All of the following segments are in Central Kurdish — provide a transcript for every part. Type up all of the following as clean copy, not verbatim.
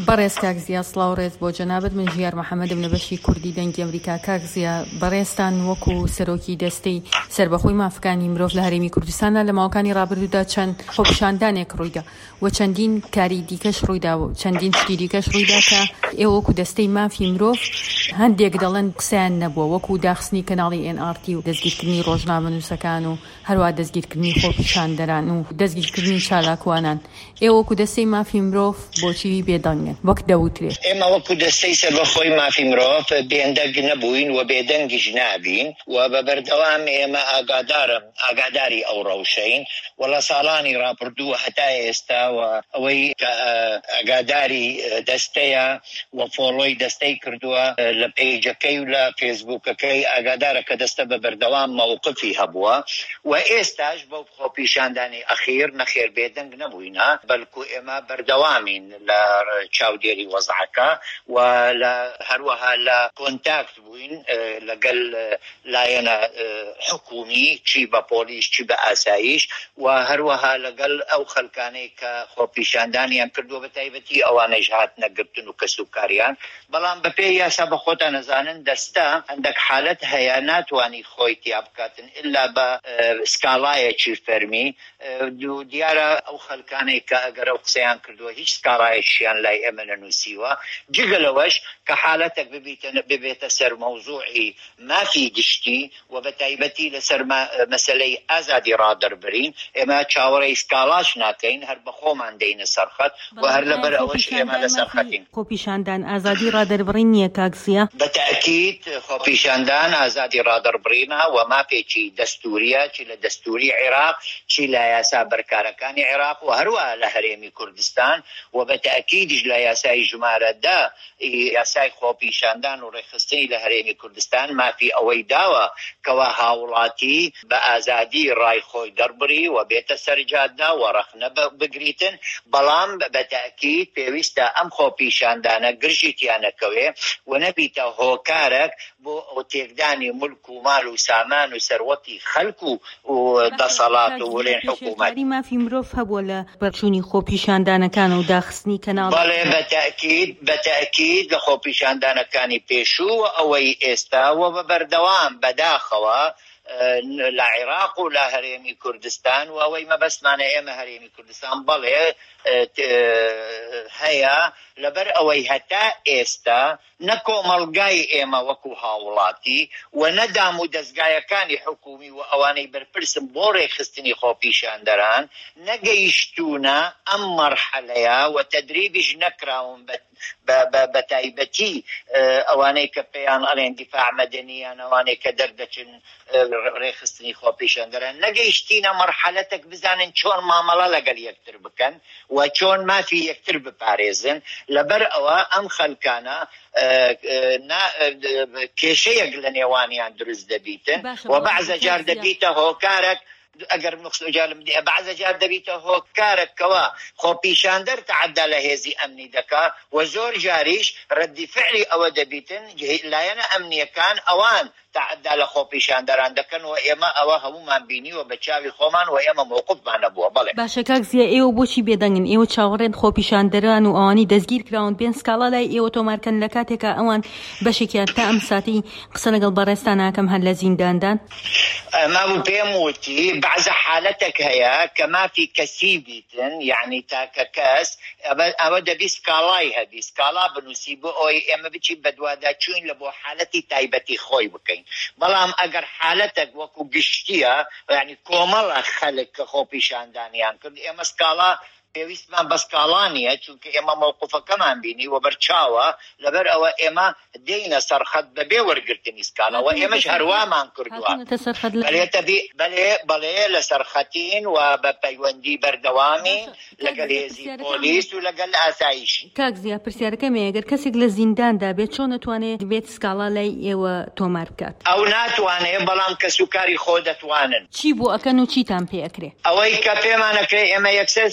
بەڕێز کاکزیا سڵاو ڕێز بۆ جەنابەت من ژیار محەممەدم لە بەشی کوردی دەنگی ئەمریکا. کاکزیا بەڕێستان وەکو سەرۆکی دەستەی سربەخۆی مافەکانی مرۆڤ لە هەرێمی کوردستاندا لە ماوەکانی ڕابردوودا چەند خۆپیشاندانێک ڕوویدا و چەندین کاری دیکەش ڕوویدا و چەندین شتی دیکەش ڕوویدا کە ئێوە وەکو دەستەی مافی مرۆڤ هەندێک دەڵێن قسەیان نەبووە، وەکو داخستنی کەناڵی NRT و دەستگیرکردنی ڕۆژنامەنووسەکان و هەروە دەستگیرکردنی خۆپیشاندەران و دەستگیرکردنی چالاکوانان. ئێوە وەکو دەستەی مافی مرۆڤ بۆچی بێدەنگن وەک دەوترێت؟ ئێمە وەکو دەستەی سەربەخۆی مافی مرۆڤ بێندەنگ نەبووین و بێدەنگیش نابین و بە بەردەوام ئێمە ئاگاداری ئەو ڕەوشەین و لە ساڵانی ڕابردووە هەتا ئێستا و ئەوەی کە ئاگاداری دەستەیە و فۆڵۆی دەستەی کردووە لە پێیجەکەی و لە فێسبووکەکەی ئاگادارە کە دەستە بە بەردەوام مووقفی هەبووە و ئێستاش بەو خۆپیشاندانی ئەخیر نەخێر بێدەنگ نەبووینە، بەڵکو ئێمە بەردەوامین لە چاودێری وەزعەکە و لە هەروەها لە کۆنتاکت بووین لەگەڵ لایەنە حکومی، چی بە پۆلیس چی بە ئاسایش و هەروەها لەگەڵ ئەو خەلکانەی کە خۆپیشاندانیان کردووە بە تایبەتی ئەوانەی هات نەگرتن و کەسوکاریان. بەڵام بەپێی یاسا بە خۆتان نەزانن دەستە هەندێک حالەت هەیە ناتوانی خۆی تیا بکاتن ئللا بە سکاڵایەکی فەرمی. دیارە ئەو خەلکانەی کە ئەگەر ئەو قسەیان کردووە هیچ سکاڵایەکیان لای ئێمە نەنووسیوە، جگەلەوەش کە حالەتێک ببێتە سەر مەوزوعی مافی گشتی و بە تایبەتی لەسەر مەسەلەی ئازادی ڕادەربڕین، ئێمە چاوەڕێی سکاڵاش ناکەین، هەر بە خۆمان دەینە سەرخەت و هەر لەبەر ئەوەش ئێمە لە سەرخەتین. خۆپیشاندان ئازادی ڕادەربڕین نییە کاکسیا؟ بەتاکید خۆپیشاندان ئازادی ڕادەربڕینە و مافێکی دەستوریە، چی لە دەستوری عێراق چی لە یاسا بەرکارەکانی عێراق و هەروە لە هەرێمی کوردستان و بەتاکیدیش لە یاسای ژمارە 10 یاسای خۆپیشاندان و ڕێخستنی لە هەرێمی کوردستان مافی ئەوەی داوە کەوا هاوڵاتی بە ئازادی ڕای خۆی دەربڕی و بێتە سەرجاددا و ڕەخنە بگریتن. بەڵام بەتاکید پێویستە ئەم خۆپیشاندانە گرژیتیانەکەوێ و نەبیتە هۆکارێک بۆ ئەو تێکدانی ملک و مال و سامان و سەروەتی خەڵک و دەسەڵات و وەلێن حکوومەت. مافی مرۆڤ هەبووە لە بەرچوونی خۆپیشاندانەکان و داخستنی کەناڵ؟ بەڵێ بەتاکید لە خۆپیشاندانەکانی پێشوو ئەوەی ئێستا و بە بەردەوام بەداخەوە لە عێراق و لە هەرێمی کوردستان و ئەوەی مەبەستمانە ئێمە هەرێمی کوردستان بەڵێ هەیە، لەبەر ئەوەی هەتا ئێستا نەکۆمەڵگای ئێمە وەکو هاوڵاتی و نەدام و دەستگایەکانی حکومی و ئەوانەی بەرپرسن بۆ ڕێخستنی خۆپیشاندەران نەگەیشتوونە ئەم مەرحەلەیە و تەدریبیش نەکراون بە تایبەتی ئەوانەی کە پێیان ئەڵێن دیفاع مەدەنیان، ئەوانەی کە دەردەچن ڕێخستنی خۆپیشاندەران نەگەیشتینە مەرحەلەتێک بزانن چۆن مامەڵە لەگەڵ یەکتر بکەن و چۆن مافی یەکتر بپارێزن. لەبەر ئەوە ئەم خەلکانە کێشەیەک لە نێوانیان دروست دەبیتن و بەعزە جار دەبیتە هۆکارێک، ئەگەر نقصجالم دی بعض جار دەبیتە هۆکارێکەوە خۆپیشاندەر تعەدا لە هێزی ئەمنی دەکا و زۆر جاریش ڕەدی فعلی ئەوە دەبیتن لایەنە ئەمنیەکان ئەوان تعەدا لە خۆپیشاندەران دەکەن و ئێمە ئەوە هەمومان بینیوە بە چاوی خۆمان و ئێمە موقفمان نەبووە. بەڵێ باشە کاکزیە، ئێوە بۆچی بێدەنگن؟ ئێوە چاوەڕێن خۆپیشاندەران و ئەوانی دەستگیر کراون بێن سکاڵا لای ئێوە تۆمارکەن لە کاتێکە ئەوان بەشێکیان تا ئەم ساتی قسە لەگەڵ بەڕێستان ناکەم هەر لە زینداندان؟ مابوو پێم وتی بعض حالەتێک هەیە کە مافی کەسی بیتن، یعنی تاکە کەس ئەوە دەبی سکاڵای هەبی سکاڵا بنووسی بۆ ئەوەی ئێمە بچی بەدوادا چوین لە بۆ حالەتی تایبەتی خۆی بکەین. بەڵام ئەگەر حالەتێک وەکو گشتیە، یعنی کۆمەڵە خەڵک کە خۆپیشاندانیان کرد، ئێمە سکاڵا پێویستمان بە سکاڵانیە چونکە ئێمە موقفەکەمان بینی و بەرچاوە، لەبەر ئەوە ئێمە دێینە سەرخەت بەبێ وەرگرتنی سکاڵەوە. ئێمەش هەروەمان کردووە بەڵێ لە سەرخەتین و بە پەیوەندی بەردەوامی لەگەڵ هێزی پۆلیس و لەگەڵ ئاسایشی. کاکزیا پرسیارەکەمێ ئەگەر کەسێک لە زینداندا بێت چۆن نەتوانێت بێت سکاڵا لای ئێوە تۆمار بکات؟ ئەو ناتوانێت، بەڵام کەسوکاری خۆ دەتوانن. چی بۆ ئەکەن و چیتان پێ ئەکرێ؟ ئەوەی کە پێمانەکرێ ئێمە یەکسەر سەردان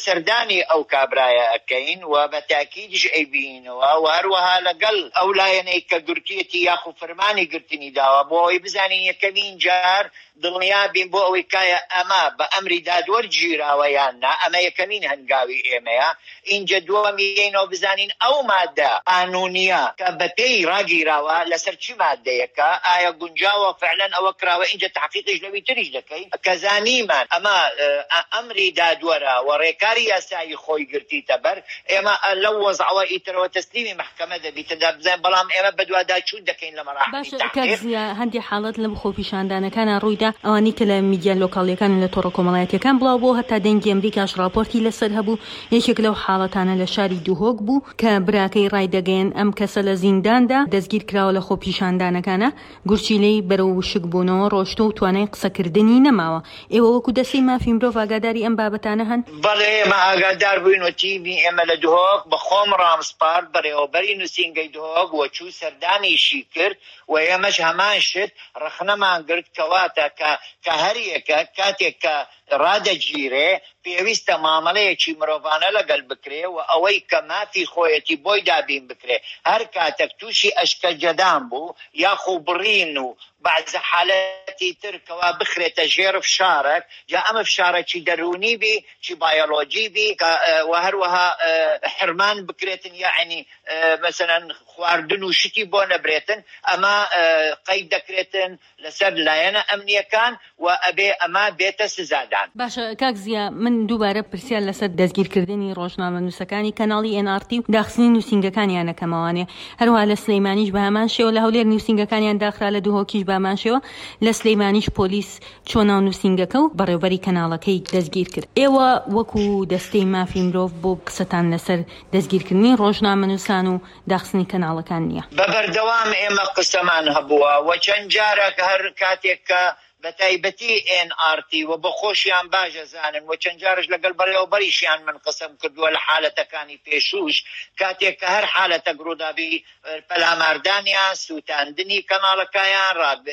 سەردانی ئەو کابرایە ئەکەین و بە تاکیدش ئەیبینەوە و هەروەها لەگەڵ ئەو لایەنەی کە گورتیەتی یاخو فەرمانی گرتنی داوە بۆ ئەوەی بزانین یەکەمین جار دڵنیا بین بۆ ئەوەی کایە ئەمە بە ئەمری دادوەرگیراوە یان نا، ئەمە یەکەمین هەنگاوی ئێمەیە. اینجا دووەمیەوە بزانین ئەو مادە قانونیە کە بە پێی ڕاگیراوە لەسەر چی مادەیەکە، ئایا گونجاوە فعلەن ئەوە کراوە، اینجا تحقیقش لەوی تریش دەکەین کە زانیمان ئەمە ئەمری دادوەرە و ڕێکاری یاسایی خۆی گرتیتە بەر، ئێمە لەو وەزعەوە ئیترەوە تەسلیمی محکەمە دەبیتە بزانین، بەڵام ئێمە بەدواداچوون دەکەین لە مەراحلی تحقیق. هەندی حاڵەت لەم خۆپیشاندانەکانە ڕوویدا ئەوانی کە لە میدیا لۆکاڵیەکان لە تۆڕە کۆمەڵایەتیەکان بڵاو بۆ هەتا دەنگی ئەمریکاش راپۆرتی لەسەر هەبوو. یەکێک لەو حاڵەتانە لە شاری دوهۆک بوو کە براکەی ڕایدەگەیەن ئەم کەسە لە زینداندا دەستگیر کراوە لە خۆپیشاندانەکانە، گورچیلەی بەرەو وشک بوونەوە ڕۆشتە و توانای قسەکردنی نەماوە. ئێوە وەکو دەستەی مافی مرۆڤ ئاگاداری ئەم بابەتانە هەن؟ بەڵێ ئێمە ئاگادار بووین و تیمی ئێمە لە دوهۆک بە خۆم ڕامسپارد بەڕێوەبەری نووسینگەی دوهۆک وەچوو سەردانیشی کرد و ئێمەش هەمان شت ڕخنەمان گرت کەواتە کە هەریەکە کاتێک کە ڕادەگیرێ پێویستە مامەڵەیەکی مرۆڤانە لەگەڵ بکرێ و ئەوەی کە مافی خۆیەتی بۆی دابین بکرێ. هەر کاتێک تووشی ئەشکەجەدان بوو یاخو بڕین و بعض حالەتی تر کەوا بخرێتە ژێر فشارێک، جا ئەمە فشارێکی دەرونی بی چی بایۆلۆجی بی و هەروەها حرمان بکرێتن، یعنی مثلا خواردن و شتی بۆ نەبرێتن، ئەمە قەید دەکرێتن لەسەر لایەنە ئەمنیەکان و ئەبێ ئەمە بێتە سزادان. باشە کاک زیا، من دووبارە پرسیار لەسەر دەستگیرکردنی ڕۆژنامە نووسەکانی کەناڵی NRT و داخستنی نووسینگەکانیان نەکەمەوانێ، هەروەها لە سلەیمانیش بە هەمان شێوە لە هەولێر نووسینگەکانیان داخرا، لە دوهۆکیش بە هەمان شێوە، لە سلەیمانیش پۆلیس چۆ ناو نووسینگەکە و بەڕێوەبەری کەناڵەکەی دەستگیر کرد. ئێوە وەکو دەستەی مافی مرۆڤ بۆ قسەتان لەسەر دەستگیرکردنی ڕۆژنامە نووسان و داخستنی کەناڵەکان نییە؟ بەبەردەوام ئێمە قسەمان هەبووە و چەند جارێک هەر کاتێک کە بە تایبەتی NRT و بە خۆشیان باشە زانن و چەند جارش لەگەڵ بەڕێوەبەریشیان من قسەم کردووە لە حالەتەکانی پێشوش، کاتێک کە هەر حالەتە گرودابی پەلاماردانیان، سووتاندنی کەناڵەکەیان،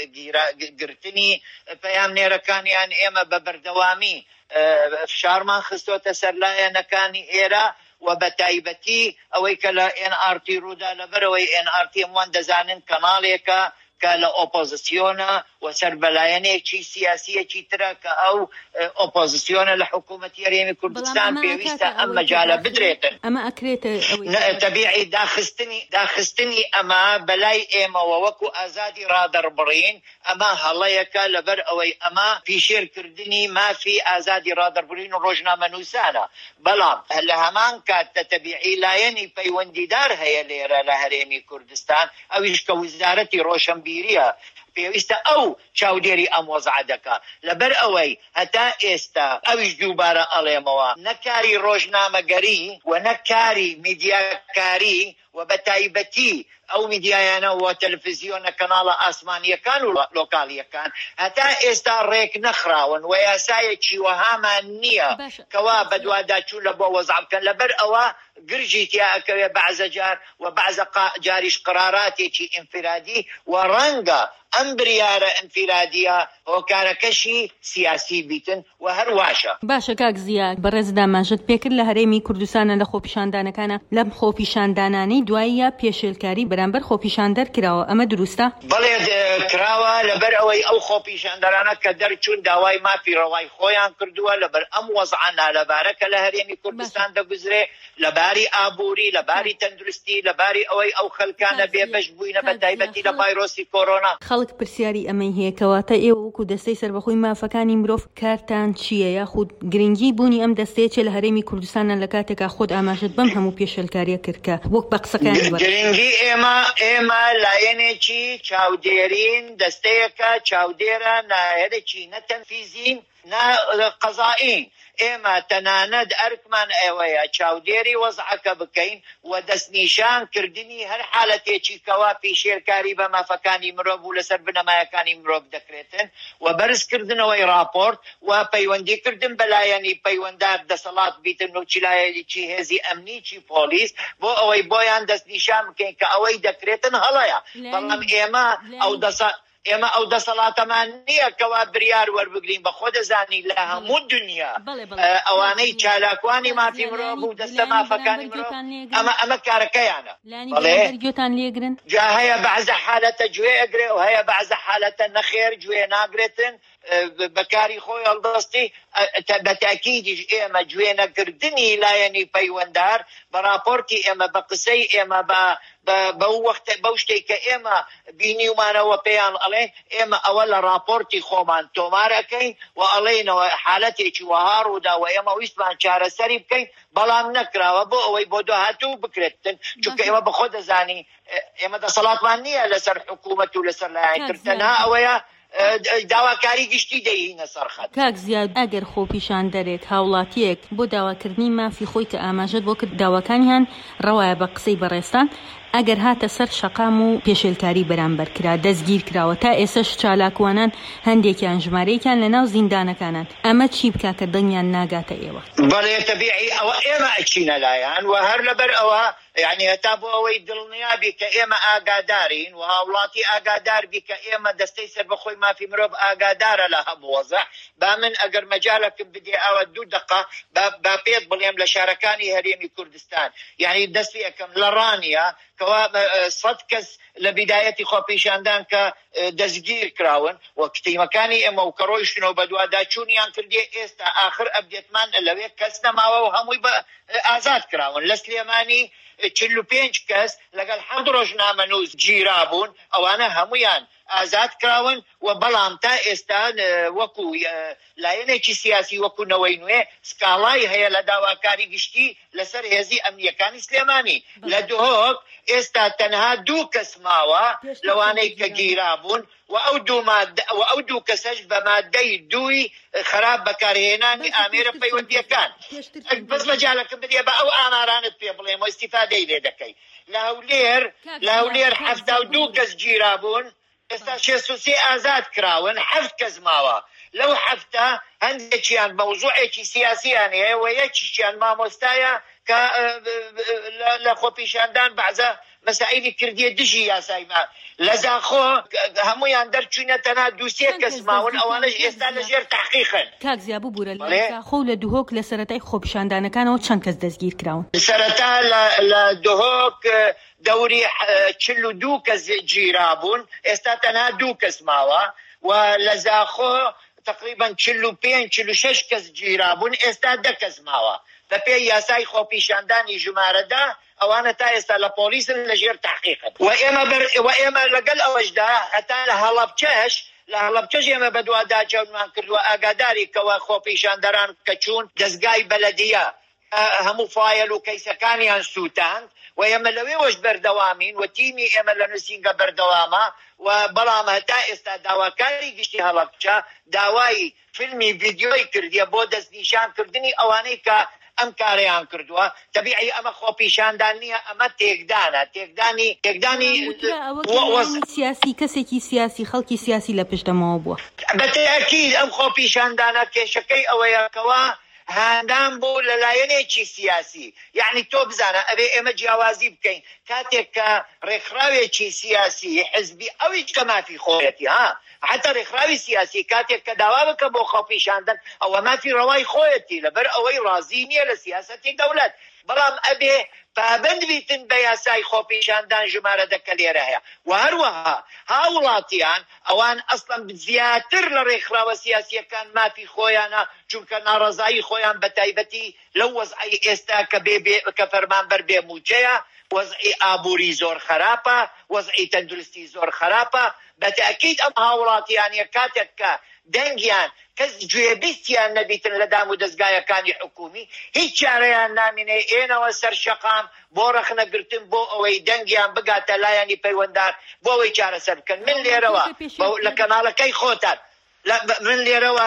ڕاگرتنی پەیامنێرەکانیان، ئێمە بە بەردەوامی فشارمان خستۆتە سەر لایەنەکانی ئێرە و بە تایبەتی ئەوەی کە لە NRT ڕوودا لەبەرەوەی NRT هەمووان دەزانن کەناڵێکە کە لە ئۆپۆزیسیۆنە و سەر بەلایەنێکی سیاسیەکی ترە کە ئەو ئۆپۆزیسیۆنە لە حکوومەتی هەرێمی کوردستان پێویستە ئەم مەجالە بدرێتن. ئەمە ئەکرێتە تەبیعی داخستنی ئەمە بەلای ئێمەوە وەکو ئازادی ڕادەربڕین، ئەمە هەڵەیەکە لەبەر ئەوەی ئەمە پیشێرکردنی مافی ئازادی ڕادەربڕین و ڕۆژنامە نووسانە. بەڵام لە هەمان کاتە تەبیعی لایەنی پەیوەندیدار هەیە لێرە لە هەرێمی کوردستان، ئەویش کە وزارەتی ڕۆشنبیریە پێویستە ئەو چاودێری ئەم وەزعە دەکا. لەبەر ئەوەی هەتا ئێستا ئەویش دووبارە ئەڵێمەوە نەکاری ڕۆژنامەگەری و نەکاری میدیاکاری و بە تایبەتی ئەو میدیایانە و تەلەڤیزیۆنە کەناڵە ئاسمانیەکان و لۆکاڵیەکان هەتا ئێستا ڕێک نەخراون و یاسایەکی وەهامان نییە کەوا بەدواداچوو لە بۆ وەزع بکەن. لەبەر ئەوە گرژی تیاکەوێ بەعزە جار و بەعزە جاریش قراراتێکی ئینفرادی و ڕەنگە ئەم بریارە ئینفرادیە هۆکارەکەشی سیاسی بیتن و هەرواشە. باشە کاک زیا، بەڕێزدا ماژت پێکرد لە هەرێمی کوردستانە لە خۆپیشاندانەکانە لەم خۆپیشاندانانەی دواییە پێشێلکاری بەرامبەر خۆپیشاندەر کراوە، ئەمە دروستە؟ بەڵێ کراوە، لەبەر ئەوەی ئەو خۆپیشاندەرانە کە دەرچوون داوای مافی ڕەوای خۆیان کردووە لەبەر ئەم وەزعە نالەبارەکە لە هەرێمی کوردستان دەگوزرێ، لەباری ئابووری، لەباری تەندروستی، لەباری ئەوەی ئو خەلکانە بێبەش بووینە بە تایبەتی لە ڤایرۆسی کۆرۆنا. خەڵک پرسیاری ئەمەی هەیە کەواتە ئێوە وەکو دەستەی سەربەخۆی مافەکانی مرۆڤ کارتان چییە، یاخود گرنگی بوونی ئەم دەستەیە لە هەرێمی کوردستانە لە کاتێکا خۆت ئاماژت بەم هەموو پێشێلکاریە کرد کە وەک بە قسەکانی گرنگی ئێمە لایەنێکی چاودێرین دەستەیەکە چاودێرە نایەرێکی نەتەنفیزین نا قەزائین. ئێمە تەنانەت ئەرکمان ئێوەیە چاودێری وەزعەکە بکەین و دەستنیشان کردنی هەر حالەتێکی کەوا پیشێرکاری بە مافەکانی مرۆڤ و لەسەر بنەمایەکانی مرۆڤ دەکرێتن و بەرزکردنەوەی راپۆرت و پەیوەندیکردن بەلایەنی پەیوەنددار دەسەڵات بیتن و چی هێزی ئەمنی چی پۆلیس بۆ ئەوەی بۆیان دەستنیشان بکەین کە ئەوەی دەکرێتن هەڵەیە. بەڵام ئێمە ئەو ئێمە ئەو دەسەڵاتەمان نییە کەوا بریار وەربگرین بە خۆ دەزانی لە هەموو دنیا ئەوانەی چالاکوانی مافی مرۆڤ و دەستە مافەکانی مرۆڤ ئەمە کارەکەیانە گوێتان لێگرن جا هەیە بەعزە حالەتە گوێ ئەگرێ و هەیە بەعزە حالەتە نەخێر گوێ ناگرێتن بەکاری خۆی هەڵدەستی بە تاکیدیش ئێمە گوێ نەکردنی لایەنی پەیوەنددار بە راپۆرتی ئێمە بە قسەی ئێمە بەو شتێک کە ئێمە بینیومانەوە پێیان ئەڵێن ئێمە ئەوە لە راپۆرتی خۆمان تۆمارەکەین و ئەڵێنەوە حالەتێکی وەها ڕوودا و ئێمە ویستمان چارەسەری بکەین بەڵام نەکراوە بۆ ئەوەی بۆ داهاتوو بکرێتن چونکە ئێمە بەخۆ دەزانی ئێمە دەسەڵاتمان نییە لەسەر حکوومەت و لەسەر لایەنتر تەنها ئەوەیە داواکاری گشتی دەهینە سەرخەت. کاک زیاد ئەگەر خۆپیشان دەرێک هاوڵاتیەک بۆ داواکردنی مافی خۆی تە ئاماژەت بۆ کرد داواکانیان ڕەوایە بە قسەی بەڕێستان ئەگەر هاتە سەر شەقام و پێشێلکاری بەرامبەر کرا دەستگیر کراوە تا ئێسش چالاکوانان هەندێکیان ژمارەیەکیان لەناو زیندانەکانان ئەمە چی بکا کە دڵنیان ناگاتە ئێوە؟ بەڵێ تەبیعی ئەوە ئێمە ئەچینە لایەن و هەر لەبەر ئەوە یعنی هەتا بۆ ئەوەی دڵنیابی کە ئێمە ئاگادارین و هاوڵاتی ئاگاداربی کە ئێمە دەستەی سەربەخۆی مافی مرۆڤ ئاگادارە لە هەموو وەزع با من ئەگەر مەجالەکەم بدێ ئەوە 2 دقە با پێت بڵێم لە شارەکانی هەرێمی کوردستان یعنی دەستی یەکەم لە ڕانیە کەوا 100 کەس لە بیدایەتی خۆپیشاندان کە دەستگیر کراون و کتیمەکانی ئێمە و کە ڕۆیشتنەوە بە دوواداچوونیان کردێ ئێستا ئاخر ئەبدێتمان لەوێ کەس نەماوە و هەمووی بە ئازاد کراون لە سلێمانی 45 کەس لەگەڵ 7 ڕۆژنامەنووس گیرا بوون ئەوانە هەمویان ئازاد کراون و بەڵام تا ئێستا وەکو لایەنێکی سیاسی وەکو نەوەی نوێ سکاڵای هەیە لە داواکاری گشتی لەسەر هێزی ئەمنیەکانی سلێمانی لە دهۆک ئێستا تەنها 2 کەس ماوە لەوانەی کە گیرا بوون و ئەو 2 کەسەش بە مادەی 2 خراپ بەکارهێنانی ئامێرە پەیوەندیەکان بەس مەجالەکەم بدێ بە ئەو ئامارانت پێ بڵێم و ئیستیفادەی لێ دەکەی لە هەولێر 72 کەس گیرا بوون ئێستا 63 ئازاد کراون 7 کەس ماوە لەو 7 هەندێکیان مەوزوعێکی سیاسیان هەیە و یەکیشیان مامۆستایە کە لە خۆپیشاندان بەعزە مەسائلی کردیە دژی یاسای ما لە زاخۆ هەمویان دەرچوونە تەنها 2-3 کەس ماون ئەوانەش ئێستا لەژێر تحقیقن. کاک زیابوو بوورە لە زاخۆ و لە دوهۆک لە سەرەتای خۆپیشاندانەکانەوە چەند کەس دەستگیر کراون؟ سەرەتا لە دوهۆک دەوری 42 کەس گیرا بوون ئێستا تەنها 2 کەس ماوە و لە زاخۆ تقریبا 45-46 کەس گیرا بوون ئێستا 10 کەس ماوە بە پێی یاسای خۆپیشاندانی ژمارەدا ئەوانە تا ئێستا لە پۆلیسن لەژێر تحقیقن و ئێمە لەگەڵ ئەوەشدا هەتا لە هەڵەبجەش ئێمە بە دوواداچەونمان کردووە ئاگاداری کەوە خۆپیشاندەران کە چوون دەستگای بەلەدیە هەموو فایل و کەیسەکانیان سووتاند و ئێمە لەوێوەش بەردەوامین و تیمی ئێمە لە نووسینگە بەردەوامە و بەڵام هەتا ئێستا داواکاری گشتی هەڵەبجە داوای فیلمی ڤیدیۆی کردیە بۆ دەستنیشانکردنی ئەوانەی کە ئەم کارەیان کردووە تەبیعی ئەمە خۆپیشاندان نییە ئەمە تێکدانی سیاسی کەسێکی سیاسی خەڵکی سیاسی لە پشتەمەوە بووە بە تاکید ئەم خۆپیشاندانە کێشەکەی ئەوەیە کەوا هاندان بۆ لەلایەنێکی سیاسی یعنی تۆ بزانە ئەبێ ئێمە جیاوازی بکەین کاتێک کە ڕێکخراوێکی سیاسی حزبی ئەویش کە مافی خۆیەتی حتا ڕێکخراوی سیاسی کاتێک کە داوا بکە بۆ خۆپیشاندن ئەوە مافی ڕەوای خۆیەتی لەبەر ئەوەی ڕازی نییە لە سیاسەتی دەوڵەت بەڵام ئەبێ پابند بیتن بە یاسای خۆپیشاندان ژمارە دەکە لێرە هەیە و هەروەها هاوڵاتیان ئەوان ئەسڵەن زیاتر لە ڕێکخراوە سیاسیەکان مافی خۆیانە چونکە ناڕەزایی خۆیان بە تایبەتی لەو وەزعی ئێستا کە فەرمانبەر بێموچەیە وەزعی ئابووری زۆر خراپە وەزعی تەندروستی زۆر خراپە بە تاکید ئەم هاوڵاتیانە کاتێک کە دەنگیان کەس گوێبیستیان نەبیتن لە دام و دەستگایەکانی حکومی هیچ چارەیان نامینێ ئێنەوە سەر شەقام بۆ ڕەخنەگرتن بۆ ئەوەی دەنگیان بگاتە لایەنی پەیوەنددار بۆ ئەوەی چارەسەر بکەن من لێرەوە لە کەناڵەکەی خۆتان من لێرەوە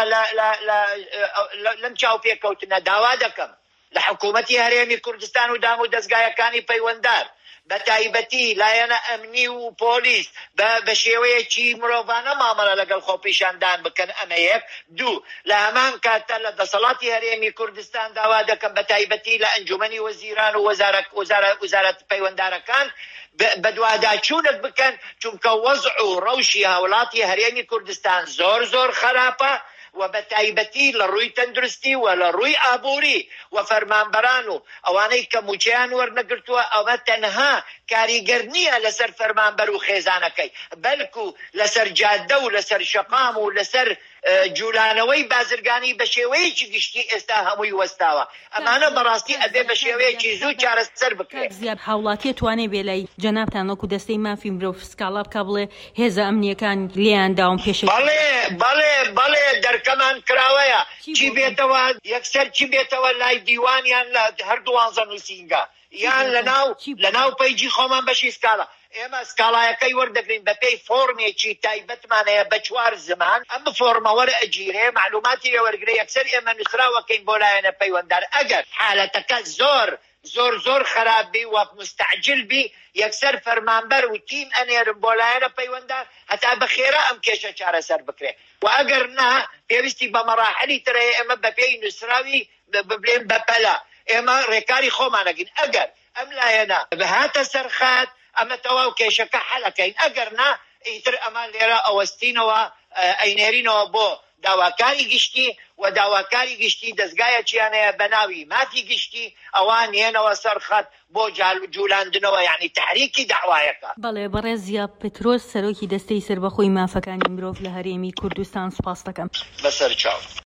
لەم چاوپێکەوتنە داوا دەکەم لە حکوومەتی هەرێمی کوردستان و دام و دەستگایەکانی پەیوەنددار بە تایبەتی لایەنە ئەمنی و پۆلیس بە شێوەیەکی مرۆڤانە مامەڵە لەگەڵ خۆپیشاندان بکەن. ئەمە یەک. دوو، لە هەمان کاتە لە دەسەڵاتی هەرێمی کوردستان داوا دەکەم بە تایبەتی لە ئەنجومەنی وەزیران و وەزارەت پەیوەنددارەکان بە دوواداچوونت بکەن، چونکە وەزع و ڕەوشی هاوڵاتی هەرێمی کوردستان زۆر خراپە و بە تایبەتی لە ڕووی تەندروستی و لە ڕووی ئابووری و فەرمانبەران و ئەوانەی کە موچیان وەرنەگرتووە ئەوە تەنها کاریگەر نییە لەسەر فەرمانبەر و خێزانەکەی، بەلکو لەسەر جادە و لەسەر شەقام و لەسەر جوولانەوەی بازرگانی بە شێوەیەکی گشتی ئێستا هەمووی وەستاوە. ئەمانە بەڕاستی ئەبێ بە شێوەیەکی زوو چارەسەر بکرێت. زیاد هاوڵاتی توانێ بێ لای جەنابتان وەکو دەستەی مافی مرۆڤ سکاڵا بکە بڵێ هێزە ئەمنیەکان لێیان داوم پێش. بەڵێ دەرکەمان کراوەیە. چی بێتەوە یەکسەر چی بێتەوە لای دیوانیان لە هەردووان زەنووسینگە یان لەناو پەیجی خۆمان بەشی سکاڵا. ئێمە سکاڵایەکەی وەردەگرین بە پێی فۆرمێکی تایبەتمانەیە بە 4 زمان. ئەم فۆرمە وەرئەگیرێ معلوماتی لێوەرگرێ یەکسەر ئێمە نووسراوەکەین بۆ لایەنە پەیوەنددار. ئەگەر حالەتەکە زۆر خراپ بی و مستعجل بی یەکسەر فەرمانبەر و تیم ئەنێرم بۆ لایەنە پەیوەنددار هەتا بەخێرا ئەم کێشە چارەسەر بکرێ. و ئەگەر نا پێویستی بە مەراحلی ترەیە ئێمە بە پێی نووسراوی ببلێن بەپەلا ئێمە ڕێکاری خۆمانەگەین. ئەگەر ئەم لایەنە بهاتە سەرخات ئەمە تەواو کێشەکە حەلەکەین. ئەگەر نا ئیتر ئەمان لێرە ئەوەستینەوە ئەینێرینەوە بۆ داواکاری گشتی و داواکاری گشتی دەستگایەکیانەیە بە ناوی مافی گشتی ئەوان هێنەوە سەرخەت بۆ جولاندنەوە یعنی تحریکی داوایەکە. بەڵێ بەڕێزیە پێترۆس سەرۆکی دەستەی سەربەخۆی مافەکانی مرۆڤ لە هەرێمی کوردستان سوپاس دەکەم. بەسەر چاو.